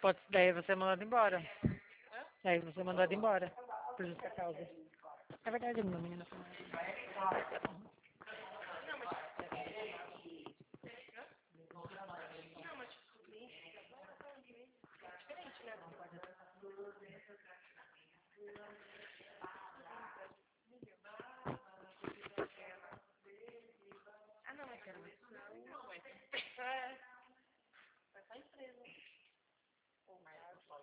Pode, daí você é mandado embora. Daí você é mandado embora. Por justa causa. É verdade, meu menino.